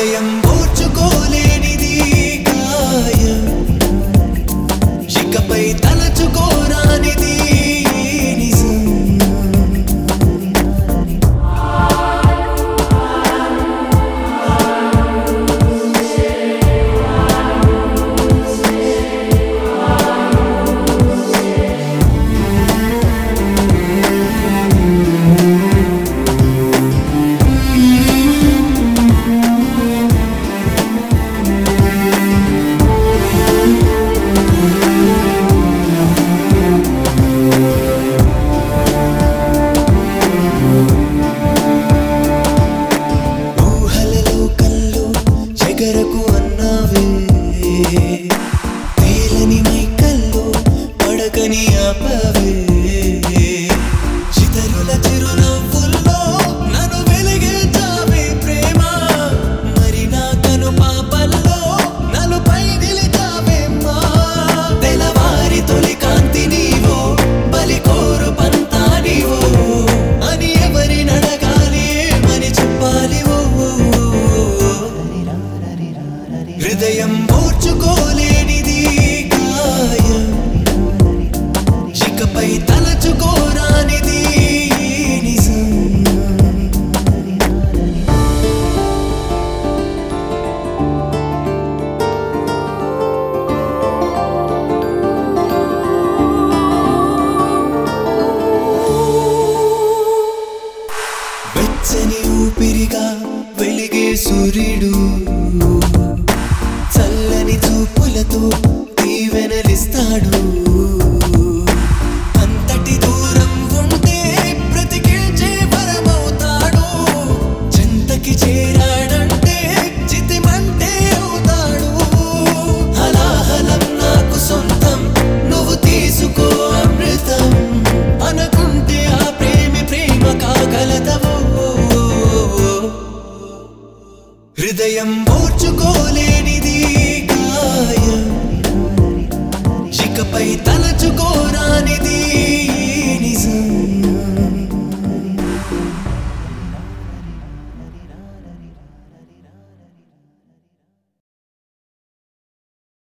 హృదయం ఓర్చుకోలేనిది గాయం, ఇకపై తలచుకోరానిది నిజం. ఎగరకు అన్నావే తేలని మైకల్లో పడకని ఆపవే, చితరుల చిరునవ్వుల్లో నన్ను వెలిగించావే ప్రేమ, మరి నా కను పాపల్లో నలుపై నిలిచావేమ్మా. తెలవారి తొలి కాంతి నీవో, బలి కోరు పంతా నీవో అని ఎవరి నడగాలి ఏమని చెప్పాలి. హృదయం ఓర్చుకోలేనిది గాయం, ఇకపై తలచుకోరానిది నిజం. వెచ్చని ఊపిరిగా వెలిగే సూర్యుడు, చల్లని చూపులతో దీవెనలిస్తాడు. అంతటి దూరం ఉంటే బ్రతికించే వరమవుతాడు, చెంతకి చేరాడంటే చితిమంటే అవుతాడు. హలాహలం నాకు సొంతం, నువ్వు తీసుకో అమృతం అనుకుంటే ఆ ప్రేమ కాగలదవో. హృదయం ఓర్చుకోలేనిది గాయం, ఇకపై తలచుకోరానిది